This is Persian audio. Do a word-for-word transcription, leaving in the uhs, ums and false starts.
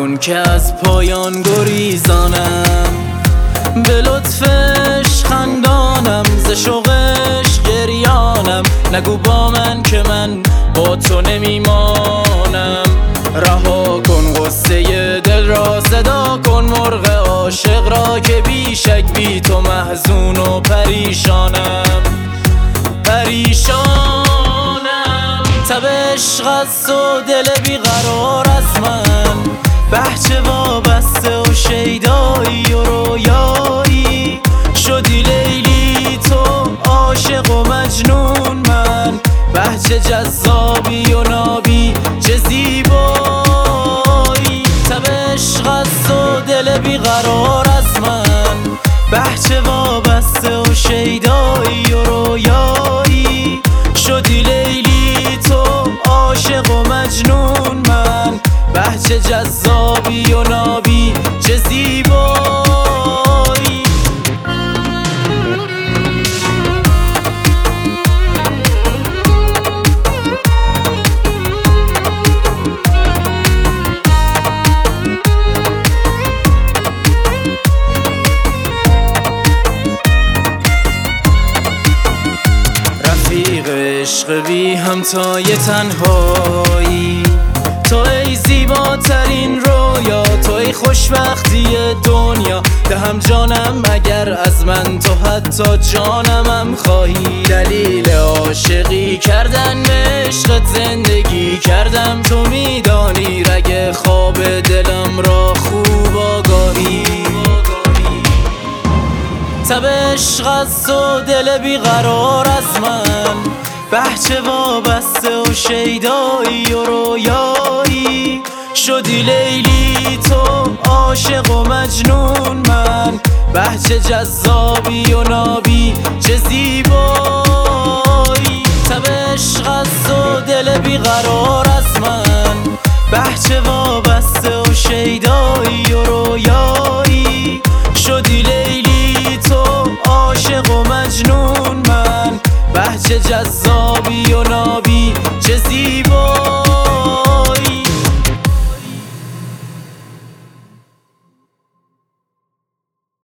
کن که از پایان گریزانم، به لطفش خندانم، ز شوقش گریانم. نگو با من که من با تو نمیمانم. رها کن غصه دل را، صدا کن مرغ عاشق را که بی شک بی تو محزون و پریشانم پریشانم. تب عشق است و دل بیقرار از من، بهچه وابسته و شیدایی و رویایی. شدی لیلی تو عاشق و مجنون من، بهچه جذابی و نابی چه زیبایی. تب عشق است و دل بیقرار از من، بهچه وابسته و شیدایی و رویایی. شدی لیلی تو عاشق و مجنون من، بهچه جذابی و نابی چه زیبایی. رفیق عشق بی همتای تنهایی، تو ای زیباترین رویا، تو ای خوشبختی دنیا. دهم جانم اگر از من تو حتی جانمم خواهی. دلیل عاشقی کردن به عشقت زندگی کردم، تو میدانی رگ خواب دلم را خوب آگاهی. تب عشق است و دل بیقرار از من، بهچه وابسته و شیدایی و رویایی. شدی لیلی تو عاشق و مجنون من، بهچه جذابی و نابی چه زیبایی. تب عشق است و دل بیقرار از من، بهچه وابسته و شیدایی و رویایی. شدی لیلی تو عاشق و مجنون من، بهچه جذابی